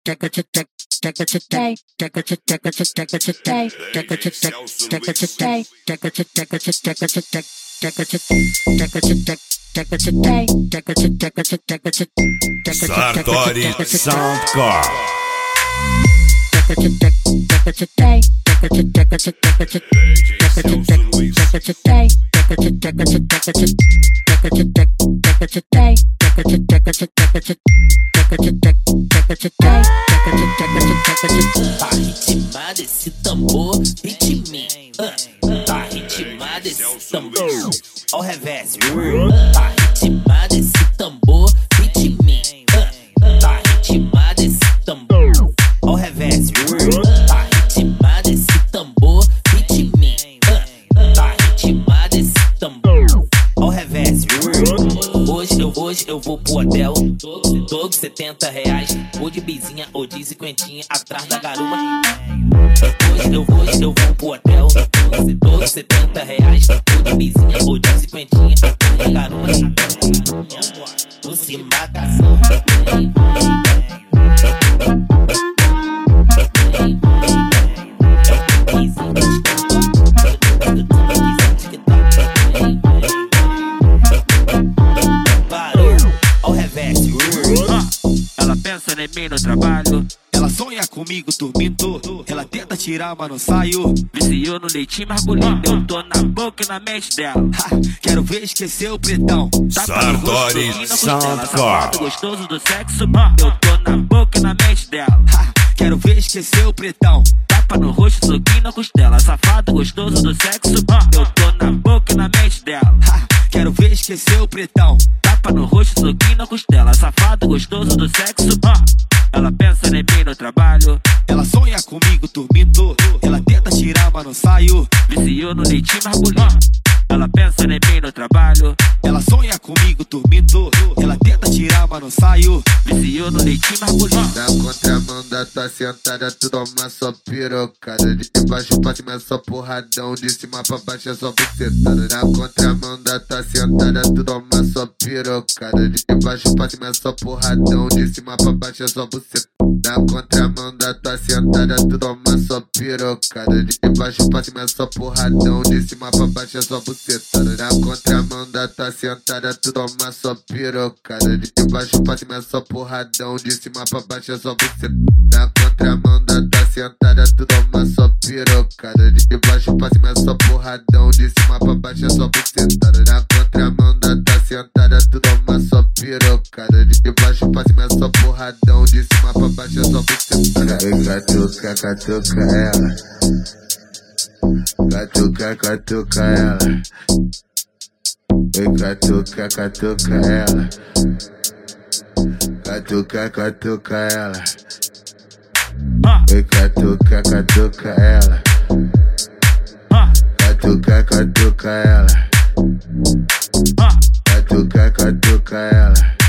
Sartori Soundcore. Tá ritmado esse tambor, ritme. Tá ritmado esse tambor. Ó o revés. Tá ritmado esse tambor, ritme. Tá ritmado esse tambor. Ó o revés. Tá ritmado esse tambor, ritme. Tá ritmado esse tambor. Ó o revés. Hoje eu vou pro hotel. Todos R$70. Ou de bizinha ou de cinquentinha atrás da garupa. Hoje eu vou pro hotel. Todos R$70. Ou de bizinha ou de cinquentinha atrás da garupa. Tu se mata Ela pensa em mim no trabalho, ela sonha comigo dormindo. Ela tenta tirar, mas não saio. viciou no leitinho margulhinho. Eu tô na boca e na mente dela. Quero ver esquecer o pretão. Sartori Soundcore. Safado gostoso do sexo. Eu tô na boca e na mente dela. Quero ver esquecer o pretão. Tapa no rosto, soquinho na costela. Safado gostoso do sexo. Eu tô na boca e na mente dela. Quero ver esquecer o pretão. Tapa no rosto, soquinho na costela. Safado gostoso do sexo. Ela pensa em mim no trabalho, ela sonha comigo dormindo. Ela tenta tirar, mas não saio. viciou no leitinho margulhinho. Ela pensa em mim no trabalho, ela sonha comigo dormindo. Ela tenta tirar, mas não saio. viciou no leitinho margulhinho. Na contramão da tua sentada, tu toma só pirocada. De baixo pra cima é só porradão, de cima pra baixo é só bucetada. Na contramão da tua sentada, tu toma só pirocada. De baixo pra cima é só porradão, de cima pra baixo é só bucetada. Na contramão da tua sentada, tu toma só pirocada. De baixo pra cima é só porradão, de cima pra baixo é só bucetada. Na contramão da tua sentada, tu toma só pirocada. De baixo pra cima é só porradão, de cima pra baixo é só bucetada. Na contramão da tua sentada, tu toma só pirocada. De baixo pra cima é só porradão, de cima pra baixo é só bucetada. Na contramão da tua sentada, tu toma só pirocada. De baixo pra cima é só porradão, de cima pra baixo é só bucetada. Catuca ela. Catuca ela. Oi, catuca ela. Catuca ela. Oi, catuca ela. Catuca ela. Catuca ela.